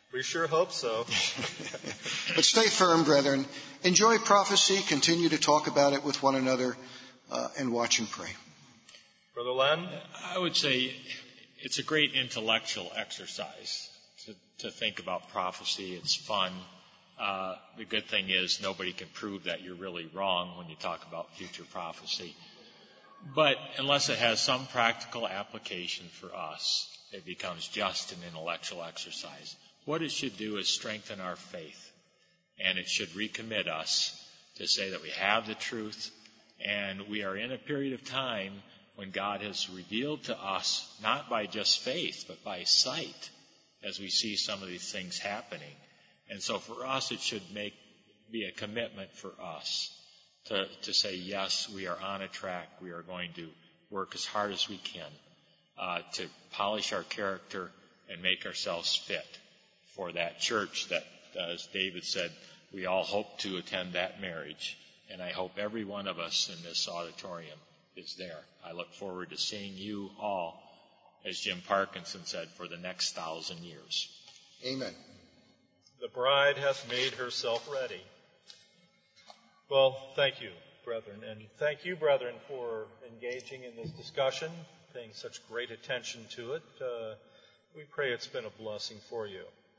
We sure hope so. But stay firm, brethren. Enjoy prophecy. Continue to talk about it with one another uh, and watch and pray. Brother Len? I would say it's a great intellectual exercise to, to think about prophecy. It's fun. Uh, the good thing is nobody can prove that you're really wrong when you talk about future prophecy. But unless it has some practical application for us, it becomes just an intellectual exercise. What it should do is strengthen our faith, and it should recommit us to say that we have the truth, and we are in a period of time when God has revealed to us, not by just faith, but by sight, as we see some of these things happening. And so for us, it should make be a commitment for us to, to say, yes, we are on a track. We are going to work as hard as we can uh, to polish our character and make ourselves fit for that church that, as David said, we all hope to attend that marriage. And I hope every one of us in this auditorium is there. I look forward to seeing you all, as Jim Parkinson said, for the next thousand years. Amen. The bride hath made herself ready. Well, thank you, brethren. And thank you, brethren, for engaging in this discussion, paying such great attention to it. Uh, we pray it's been a blessing for you.